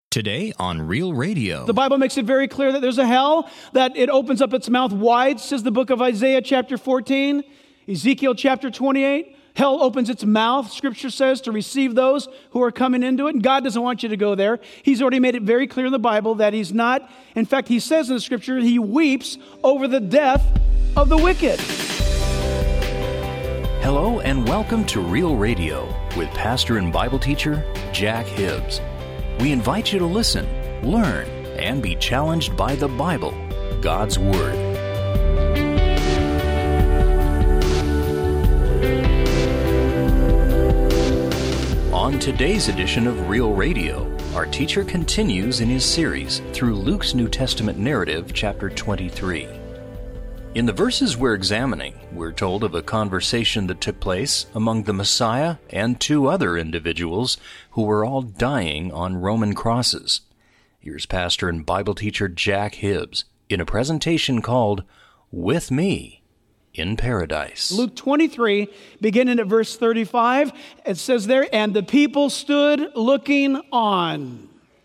Today on Real Radio. The Bible makes it very clear that there's a hell, that it opens up its mouth wide, says the book of Isaiah chapter 14, Ezekiel chapter 28. Hell opens its mouth, Scripture says, to receive those who are coming into it. And God doesn't want you to go there. He's already made it very clear in the Bible that He's not. In fact, He says in the Scripture, He weeps over the death of the wicked. Hello and welcome to Real Radio with pastor and Bible teacher Jack Hibbs. We invite you to listen, learn, and be challenged by the Bible, God's Word. On today's edition of Real Radio, our teacher continues in his series through Luke's New Testament narrative, chapter 23. In the verses we're examining, we're told of a conversation that took place among the Messiah and two other individuals who were all dying on Roman crosses. Here's pastor and Bible teacher Jack Hibbs in a presentation called With Me in Paradise. Luke 23, beginning at verse 35, it says there, "And the people stood looking on.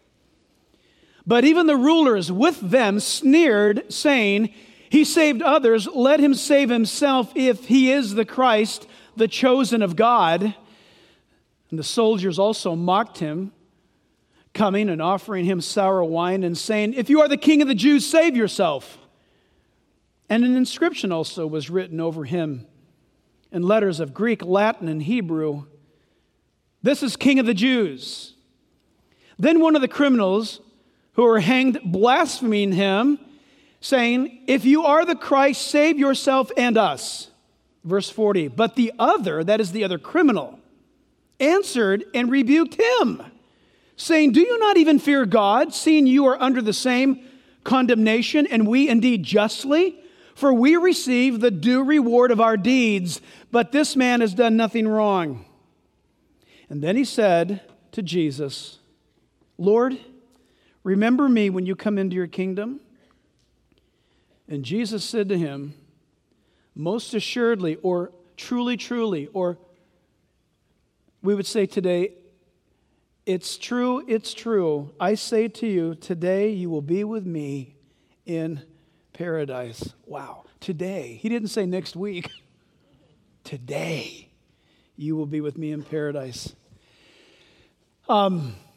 But even the rulers with them sneered, saying, 'He saved others, let him save himself if he is the Christ, the chosen of God.' And the soldiers also mocked him, coming and offering him sour wine and saying, 'If you are the King of the Jews, save yourself.' And an inscription also was written over him in letters of Greek, Latin, and Hebrew, 'This is King of the Jews.' Then one of the criminals who were hanged blaspheming him, saying, 'If you are the Christ, save yourself and us.' Verse 40, but the other, that is the other criminal, answered and rebuked him, saying, 'Do you not even fear God, seeing you are under the same condemnation, and we indeed justly? For we receive the due reward of our deeds, but this man has done nothing wrong.' And then he said to Jesus, 'Lord, remember me when you come into your kingdom.' And Jesus said to him, 'Most assuredly,' or 'truly, truly,' or we would say today, 'It's true, it's true. I say to you, today you will be with me in paradise.'" Wow, today. He didn't say next week. Today you will be with me in paradise. A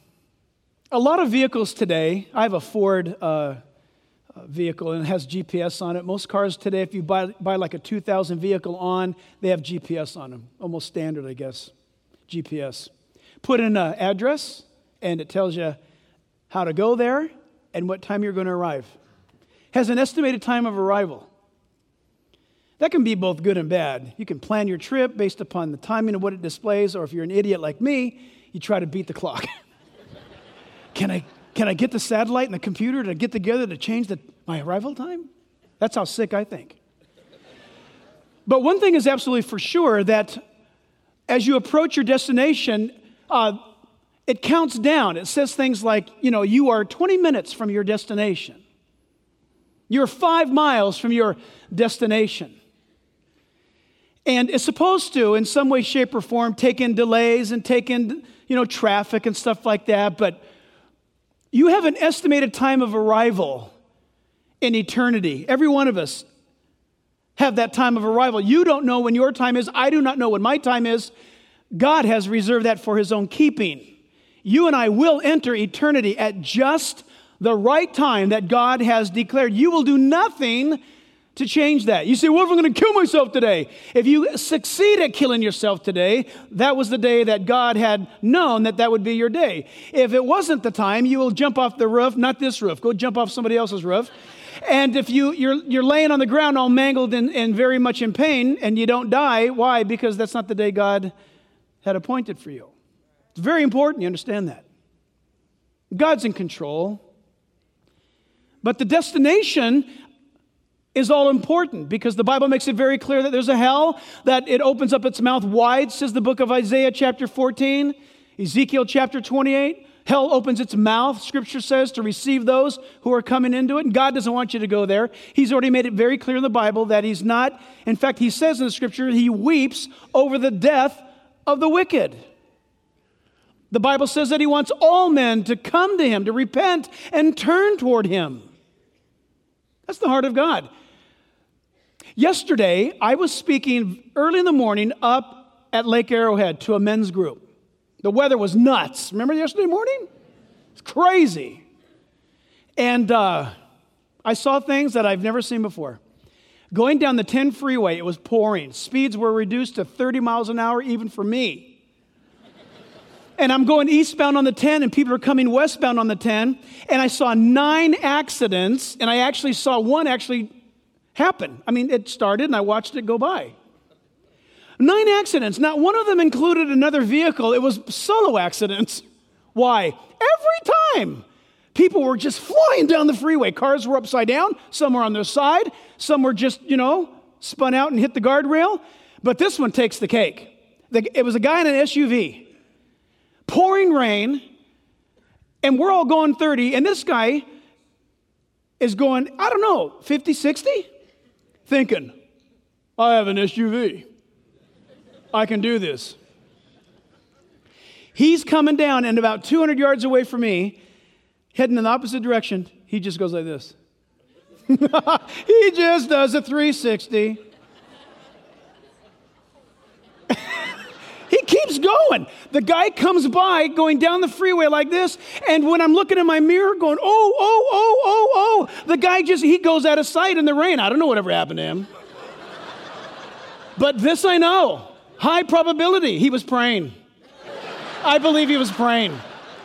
lot of vehicles today, I have a Ford vehicle and it has GPS on it. Most cars today, if you buy like a 2000 vehicle on, they have GPS on them. Almost standard, I guess. GPS. Put in an address and it tells you how to go there and what time you're going to arrive. Has an estimated time of arrival. That can be both good and bad. You can plan your trip based upon the timing of what it displays, or if you're an idiot like me, you try to beat the clock. Can I get the satellite and the computer to get together to change my arrival time? That's how sick I think. But one thing is absolutely for sure, that as you approach your destination, it counts down. It says things like, you are 20 minutes from your destination. You're 5 miles from your destination. And it's supposed to, in some way, shape, or form, take in delays and take in, traffic and stuff like that. But you have an estimated time of arrival in eternity. Every one of us have that time of arrival. You don't know when your time is. I do not know when my time is. God has reserved that for His own keeping. You and I will enter eternity at just the right time that God has declared. You will do nothing to change that. You say, "What if I'm going to kill myself today?" If you succeed at killing yourself today, that was the day that God had known that would be your day. If it wasn't the time, you will jump off the roof, not this roof, go jump off somebody else's roof. And if you're laying on the ground all mangled and very much in pain and you don't die, why? Because that's not the day God had appointed for you. It's very important you understand that. God's in control. But the destination is all important, because the Bible makes it very clear that there's a hell, that it opens up its mouth wide, says the book of Isaiah chapter 14, Ezekiel chapter 28. Hell opens its mouth, Scripture says, to receive those who are coming into it. And God doesn't want you to go there. He's already made it very clear in the Bible that He's not. In fact, He says in the Scripture, He weeps over the death of the wicked. The Bible says that he wants all men to come to him, to repent and turn toward him. That's the heart of God. Yesterday, I was speaking early in the morning up at Lake Arrowhead to a men's group. The weather was nuts. Remember yesterday morning? It's crazy. And I saw things that I've never seen before. Going down the 10 freeway, it was pouring. Speeds were reduced to 30 miles an hour, even for me. And I'm going eastbound on the 10, and people are coming westbound on the 10. And I saw 9 accidents, and I actually saw one actually happen. I mean, it started, and I watched it go by. 9 accidents. Not one of them included another vehicle. It was solo accidents. Why? Every time. People were just flying down the freeway. Cars were upside down. Some were on their side. Some were just, spun out and hit the guardrail. But this one takes the cake. It was a guy in an SUV. Pouring rain. And we're all going 30. And this guy is going, 50, 60? Thinking, I have an SUV. I can do this. He's coming down, and about 200 yards away from me, heading in the opposite direction, he just goes like this. He just does a 360. He keeps going. The guy comes by going down the freeway like this, and when I'm looking in my mirror going, oh, the guy he goes out of sight in the rain. I don't know whatever happened to him. But this I know. High probability, he was praying. I believe he was praying.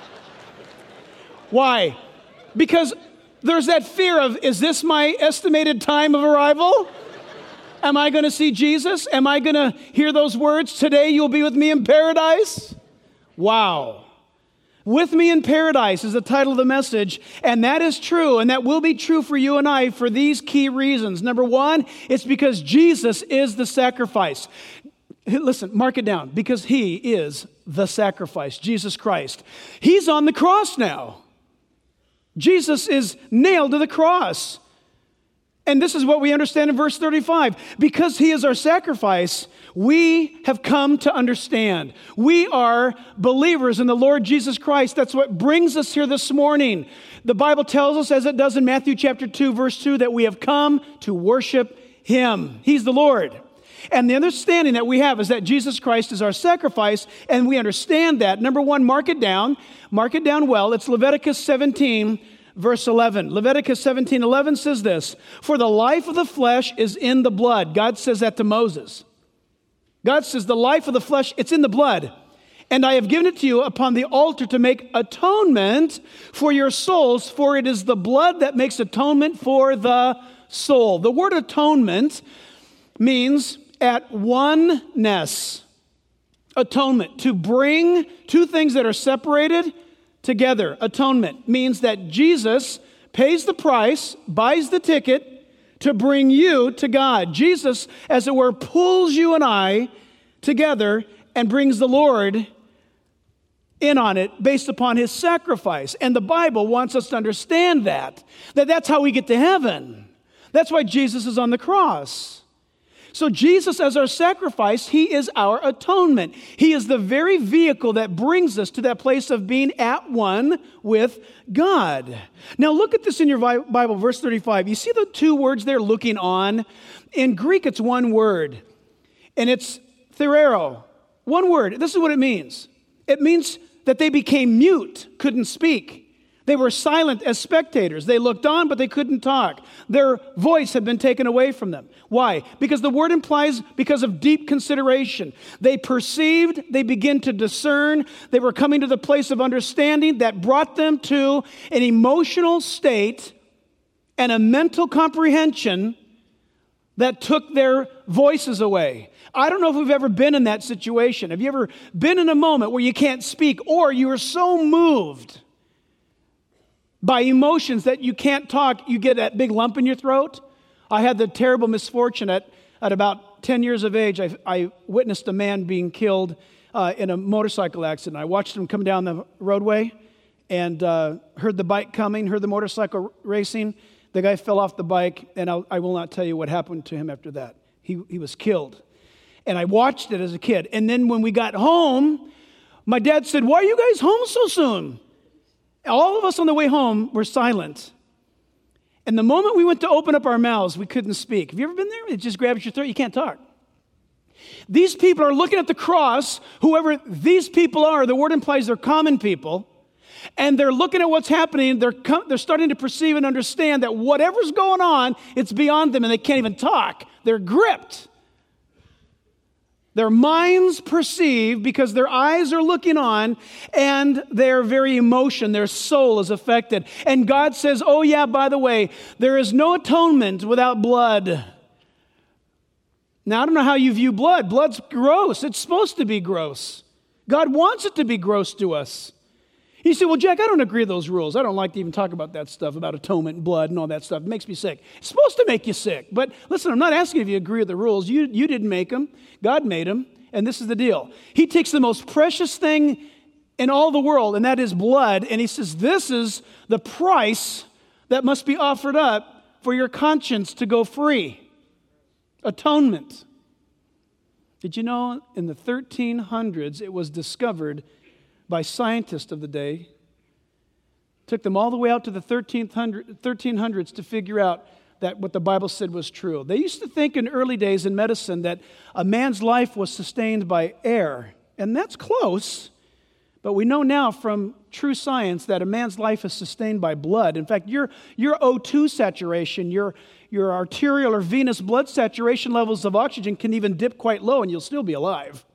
Why? Because there's that fear of, is this my estimated time of arrival? Am I going to see Jesus? Am I going to hear those words, today you'll be with me in paradise? Wow. With me in paradise is the title of the message, and that is true, and that will be true for you and I for these key reasons. Number one, it's because Jesus is the sacrifice. Listen, mark it down, because he is the sacrifice, Jesus Christ. He's on the cross now. Jesus is nailed to the cross. And this is what we understand in verse 35. Because he is our sacrifice, we have come to understand. We are believers in the Lord Jesus Christ. That's what brings us here this morning. The Bible tells us, as it does in Matthew chapter 2, verse 2, that we have come to worship him. He's the Lord. And the understanding that we have is that Jesus Christ is our sacrifice, and we understand that. Number one, mark it down. Mark it down well. It's Leviticus 17, verse 11. Leviticus 17:11 says this, for the life of the flesh is in the blood. God says that to Moses. God says the life of the flesh, it's in the blood. And I have given it to you upon the altar to make atonement for your souls, for it is the blood that makes atonement for the soul. The word atonement means at oneness. Atonement, to bring two things that are separated together. Atonement means that Jesus pays the price, buys the ticket to bring you to God. Jesus, as it were, pulls you and I together and brings the Lord in on it based upon his sacrifice. And the Bible wants us to understand that's how we get to heaven. That's why Jesus is on the cross. So Jesus, as our sacrifice, he is our atonement. He is the very vehicle that brings us to that place of being at one with God. Now look at this in your Bible, verse 35. You see the two words there, looking on? In Greek, it's one word, and it's therero. One word. This is what it means. It means that they became mute, couldn't speak. They were silent as spectators. They looked on, but they couldn't talk. Their voice had been taken away from them. Why? Because the word implies because of deep consideration. They perceived, they began to discern. They were coming to the place of understanding that brought them to an emotional state and a mental comprehension that took their voices away. I don't know if we've ever been in that situation. Have you ever been in a moment where you can't speak, or you are so moved by emotions that you can't talk, you get that big lump in your throat? I had the terrible misfortune at about 10 years of age, I witnessed a man being killed in a motorcycle accident. I watched him come down the roadway and heard the bike coming, heard the motorcycle racing. The guy fell off the bike, and I will not tell you what happened to him after that. He was killed. And I watched it as a kid. And then when we got home, My dad said, "Why are you guys home so soon?" All of us on the way home were silent. And the moment we went to open up our mouths, we couldn't speak. Have you ever been there? It just grabs your throat. You can't talk. These people are looking at the cross. Whoever these people are, the word implies they're common people. And they're looking at what's happening. They're starting to perceive and understand that whatever's going on, it's beyond them, and they can't even talk. They're gripped. Their minds perceive because their eyes are looking on, and their very emotion, their soul is affected. And God says, oh yeah, by the way, there is no atonement without blood. Now, I don't know how you view blood. Blood's gross. It's supposed to be gross. God wants it to be gross to us. You say, well, Jack, I don't agree with those rules. I don't like to even talk about that stuff, about atonement and blood and all that stuff. It makes me sick. It's supposed to make you sick. But listen, I'm not asking if you agree with the rules. You didn't make them. God made them. And this is the deal. He takes the most precious thing in all the world, and that is blood. And he says, this is the price that must be offered up for your conscience to go free. Atonement. Did you know in the 1300s it was discovered by scientists of the day? Took them all the way out to the 1300s to figure out that what the Bible said was true. They used to think in early days in medicine that a man's life was sustained by air, and that's close, but we know now from true science that a man's life is sustained by blood. In fact, your O2 saturation, your arterial or venous blood saturation levels of oxygen can even dip quite low and you'll still be alive.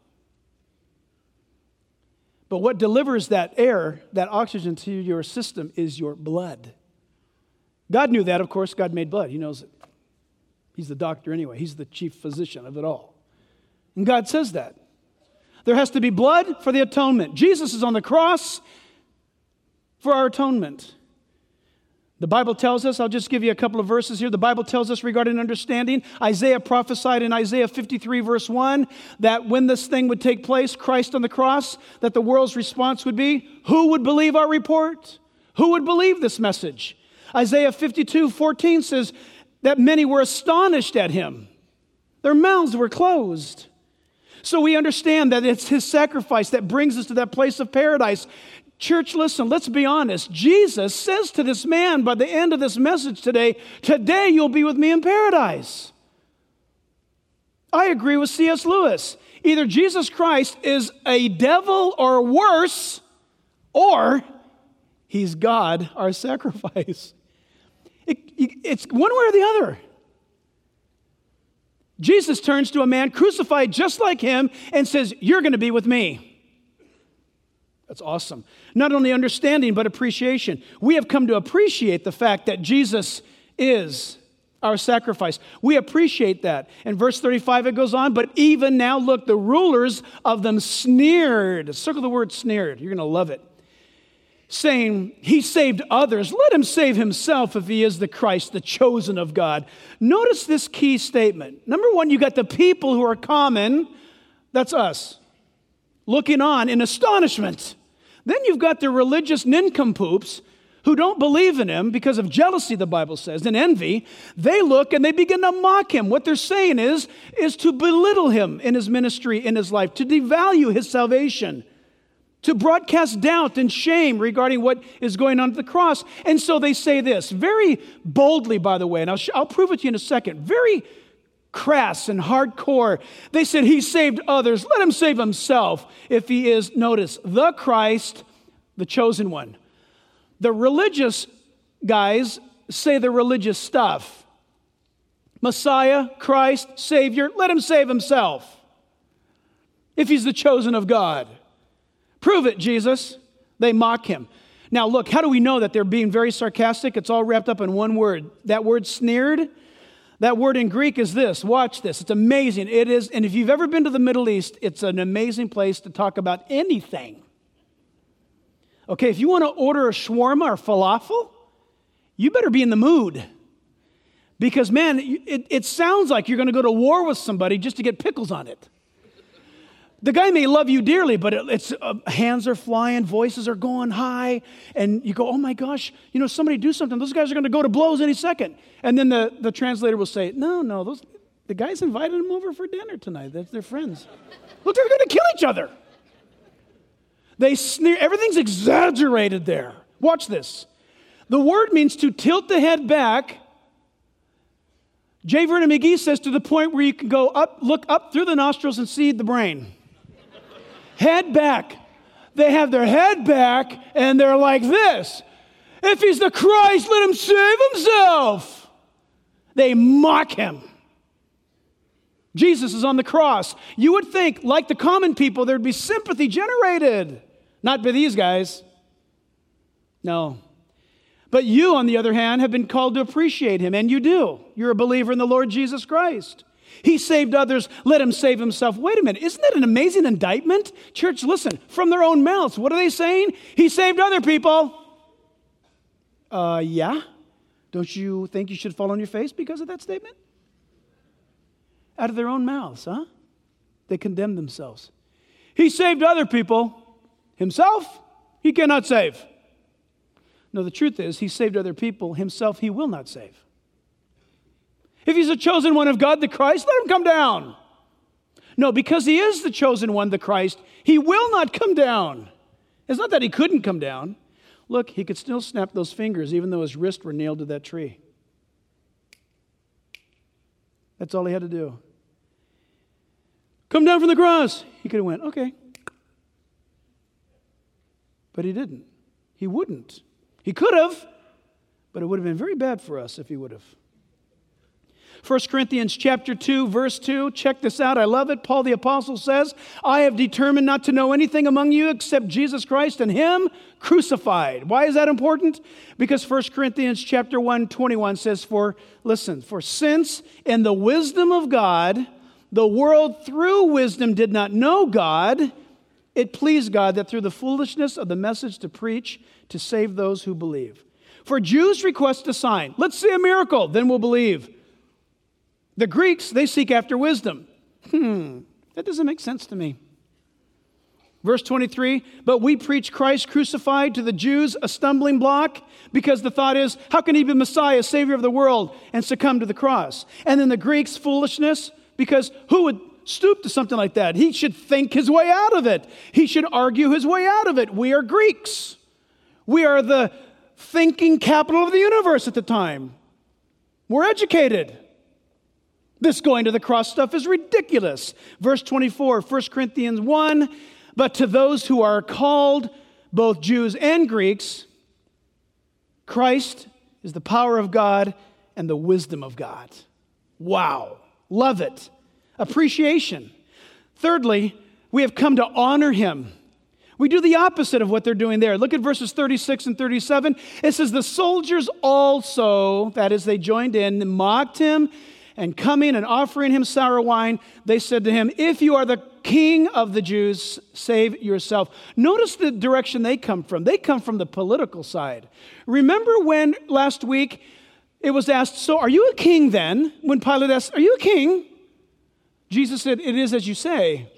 But what delivers that air, that oxygen to your system is your blood. God knew that, of course. God made blood. He knows it. He's the doctor anyway. He's the chief physician of it all. And God says that. There has to be blood for the atonement. Jesus is on the cross for our atonement. The Bible tells us, I'll just give you a couple of verses here. The Bible tells us regarding understanding, Isaiah prophesied in Isaiah 53 verse 1 that when this thing would take place, Christ on the cross, that the world's response would be, who would believe our report? Who would believe this message? Isaiah 52:14 says that many were astonished at him. Their mouths were closed. So we understand that it's his sacrifice that brings us to that place of paradise. Church, listen, let's be honest. Jesus says to this man by the end of this message today you'll be with me in paradise. I agree with C.S. Lewis. Either Jesus Christ is a devil or worse, or he's God, our sacrifice. It's one way or the other. Jesus turns to a man crucified just like him and says, you're going to be with me. That's awesome. Not only understanding, but appreciation. We have come to appreciate the fact that Jesus is our sacrifice. We appreciate that. In verse 35 it goes on, but even now, look, the rulers of them sneered. Circle the word sneered. You're going to love it. Saying, he saved others. Let him save himself if he is the Christ, the chosen of God. Notice this key statement. Number one, you got the people who are common. That's us. Looking on in astonishment. Then you've got the religious nincompoops who don't believe in him because of jealousy, the Bible says, and envy. They look and they begin to mock him. What they're saying is to belittle him in his ministry, in his life, to devalue his salvation, to broadcast doubt and shame regarding what is going on at the cross. And so they say this, very boldly, by the way, and I'll prove it to you in a second, very crass and hardcore. They said, he saved others. Let him save himself if he is, notice, the Christ, the chosen one. The religious guys say the religious stuff. Messiah, Christ, Savior, let him save himself if he's the chosen of God. Prove it, Jesus. They mock him. Now look, how do we know that they're being very sarcastic? It's all wrapped up in one word. That word sneered, that word in Greek is this. Watch this. It's amazing. It is, and if you've ever been to the Middle East, it's an amazing place to talk about anything. Okay, if you want to order a shawarma or falafel, you better be in the mood. Because, man, it sounds like you're going to go to war with somebody just to get pickles on it. The guy may love you dearly, but it's hands are flying, voices are going high, and you go, oh my gosh, somebody do something. Those guys are going to go to blows any second. And then the translator will say, no, the guys invited them over for dinner tonight. They're friends. Look, they're going to kill each other. They sneer. Everything's exaggerated there. Watch this. The word means to tilt the head back. J. Vernon McGee says to the point where you can go up, look up through the nostrils and see the brain. Head back. They have their head back and they're like this. If he's the Christ, let him save himself. They mock him. Jesus is on the cross. You would think, like the common people, there'd be sympathy generated. Not by these guys. No. But you, on the other hand, have been called to appreciate him, and you do. You're a believer in the Lord Jesus Christ. He saved others, let him save himself. Wait a minute, isn't that an amazing indictment? Church, listen, from their own mouths, what are they saying? He saved other people. Yeah? Don't you think you should fall on your face because of that statement? Out of their own mouths, huh? They condemn themselves. He saved other people. Himself, he cannot save. No, the truth is, he saved other people. Himself, he will not save. If he's the chosen one of God, the Christ, let him come down. No, because he is the chosen one, the Christ, he will not come down. It's not that he couldn't come down. Look, he could still snap those fingers even though his wrists were nailed to that tree. That's all he had to do. Come down from the cross. He could have went, okay. But he didn't. He wouldn't. He could have, but it would have been very bad for us if he would have. 1 Corinthians chapter 2, verse 2. Check this out. I love it. Paul the Apostle says, I have determined not to know anything among you except Jesus Christ and him crucified. Why is that important? Because 1 Corinthians chapter 1, 21 says, for since in the wisdom of God, the world through wisdom did not know God, it pleased God that through the foolishness of the message to preach, to save those who believe. For Jews request a sign. Let's see a miracle, then we'll believe. The Greeks, they seek after wisdom. That doesn't make sense to me. Verse 23, but we preach Christ crucified, to the Jews a stumbling block, because the thought is, how can he be Messiah, Savior of the world, and succumb to the cross? And then the Greeks, foolishness, because who would stoop to something like that? He should think his way out of it. He should argue his way out of it. We are Greeks. We are the thinking capital of the universe at the time. We're educated. This going to the cross stuff is ridiculous. Verse 24, 1 Corinthians 1, but to those who are called, both Jews and Greeks, Christ is the power of God and the wisdom of God. Wow. Love it. Appreciation. Thirdly, we have come to honor him. We do the opposite of what they're doing there. Look at verses 36 and 37. It says, the soldiers also, that is, they joined in, mocked him, and coming and offering him sour wine, they said to him, if you are the king of the Jews, save yourself. Notice the direction they come from. They come from the political side. Remember when last week it was asked, so are you a king then? When Pilate asked, are you a king? Jesus said, it is as you say.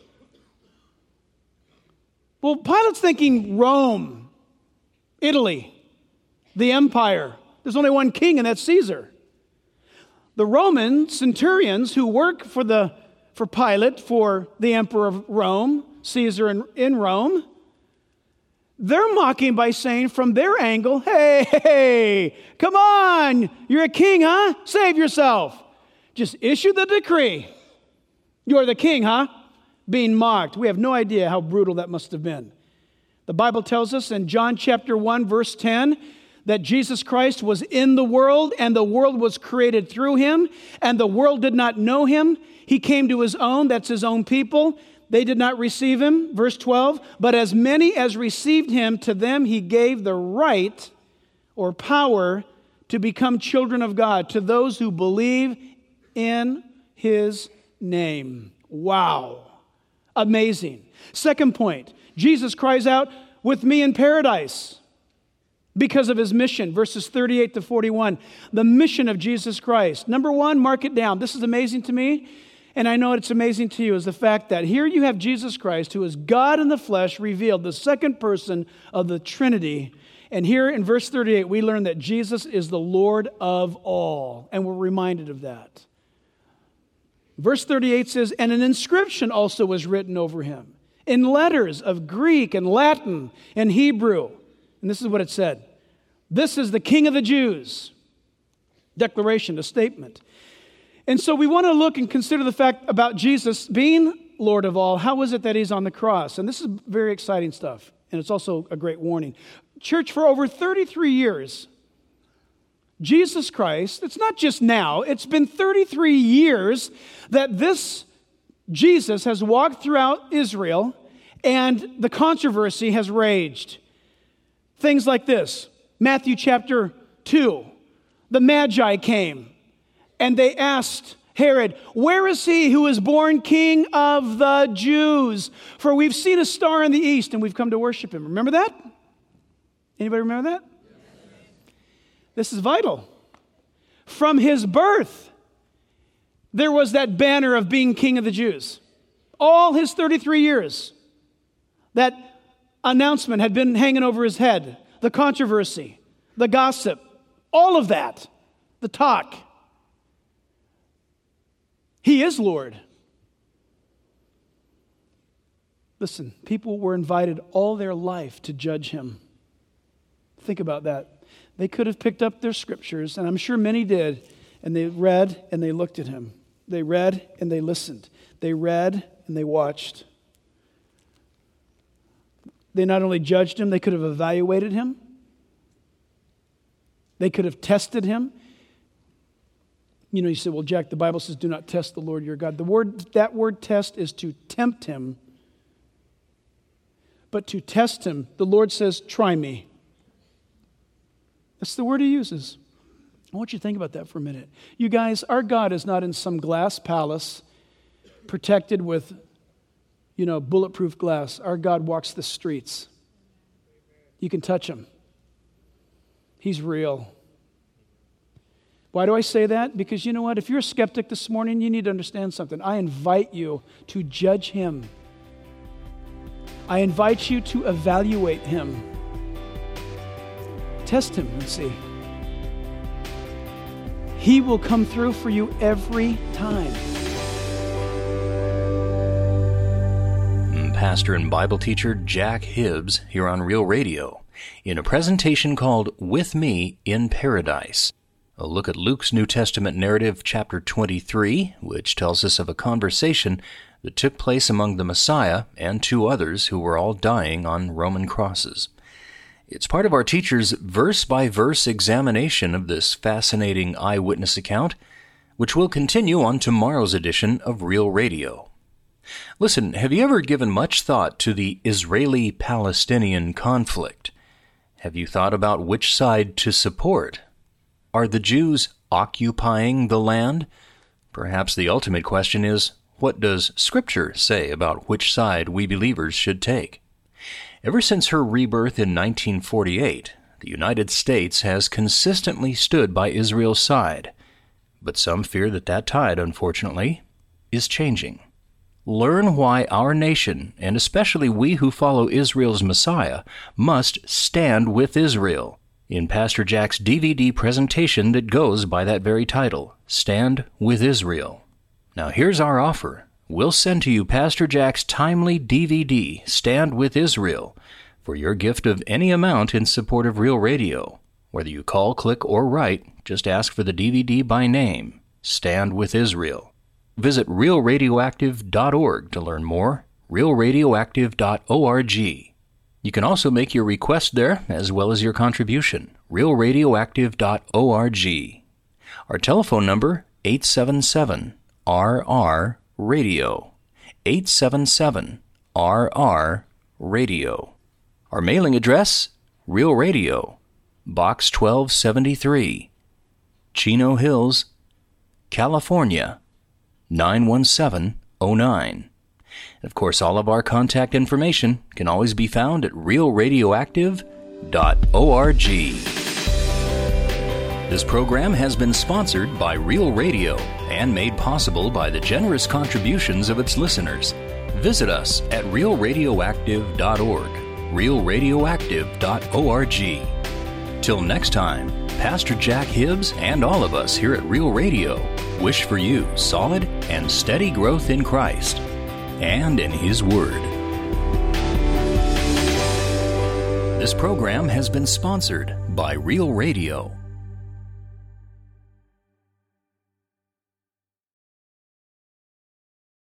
Well, Pilate's thinking Rome, Italy, the empire. There's only one king, and that's Caesar. The Roman centurions who work for Pilate, for the emperor of Rome, Caesar in Rome, they're mocking by saying from their angle, hey, come on, you're a king, huh? Save yourself. Just issue the decree. You're the king, huh? Being mocked. We have no idea how brutal that must have been. The Bible tells us in John chapter 1, verse 10, that Jesus Christ was in the world, and the world was created through him, and the world did not know him. He came to his own, that's his own people. They did not receive him. Verse 12, but as many as received him, to them he gave the right or power to become children of God, to those who believe in his name. Wow. Amazing. Second point, Jesus cries out, with me in paradise. Because of his mission, verses 38 to 41, the mission of Jesus Christ. Number one, mark it down. This is amazing to me, and I know it's amazing to you, is the fact that here you have Jesus Christ, who is God in the flesh, revealed, the second person of the Trinity. And here in verse 38, we learn that Jesus is the Lord of all, and we're reminded of that. Verse 38 says, and an inscription also was written over him. in letters of Greek and Latin and Hebrew. And this is what it said. This is the King of the Jews. Declaration, a statement. And so we want to look and consider the fact about Jesus being Lord of all. How is it that he's on the cross? And this is very exciting stuff. And it's also a great warning. Church, for over 33 years, Jesus Christ, it's not just now, it's been 33 years that this Jesus has walked throughout Israel and the controversy has raged. Things like this. Matthew chapter 2, the Magi came and they asked Herod, where is he who is born King of the Jews? For we've seen a star in the east and we've come to worship him. Remember that? Anybody remember that? This is vital. From his birth, there was that banner of being King of the Jews. All his 33 years, that announcement had been hanging over his head. The controversy, the gossip, all of that, the talk. He is Lord. Listen, people were invited all their life to judge him. Think about that. They could have picked up their scriptures, and I'm sure many did, and they read and they looked at him. They read and they listened. They read and they watched. They not only judged him, they could have evaluated him. They could have tested him. You know, you say, well, Jack, the Bible says, do not test the Lord your God. That word test is to tempt him. But to test him, the Lord says, try me. That's the word he uses. I want you to think about that for a minute. You guys, our God is not in some glass palace protected with, bulletproof glass. Our God walks the streets. You can touch him. He's real. Why do I say that? Because you know what? If you're a skeptic this morning, you need to understand something. I invite you to judge him. I invite you to evaluate him. Test him and see. He will come through for you every time. Pastor and Bible teacher Jack Hibbs here on Real Radio in a presentation called With Me in Paradise. A look at Luke's New Testament narrative, chapter 23, which tells us of a conversation that took place among the Messiah and two others who were all dying on Roman crosses. It's part of our teacher's verse-by-verse examination of this fascinating eyewitness account, which will continue on tomorrow's edition of Real Radio. Listen, have you ever given much thought to the Israeli-Palestinian conflict? Have you thought about which side to support? Are the Jews occupying the land? Perhaps the ultimate question is, what does Scripture say about which side we believers should take? Ever since her rebirth in 1948, the United States has consistently stood by Israel's side, but some fear that tide, unfortunately, is changing. Learn why our nation, and especially we who follow Israel's Messiah, must stand with Israel in Pastor Jack's DVD presentation that goes by that very title, Stand with Israel. Now here's our offer. We'll send to you Pastor Jack's timely DVD, Stand with Israel, for your gift of any amount in support of Real Radio. Whether you call, click, or write, just ask for the DVD by name, Stand with Israel. Visit realradioactive.org to learn more, realradioactive.org. You can also make your request there, as well as your contribution, realradioactive.org. Our telephone number, 877-RR-RADIO, 877-RR-RADIO. Our mailing address, Real Radio, Box 1273, Chino Hills, California, 91709. And of course, all of our contact information can always be found at realradioactive.org. This program has been sponsored by Real Radio and made possible by the generous contributions of its listeners. Visit us at realradioactive.org, realradioactive.org. Till next time, Pastor Jack Hibbs and all of us here at Real Radio wish for you solid and steady growth in Christ and in His Word. This program has been sponsored by Real Radio.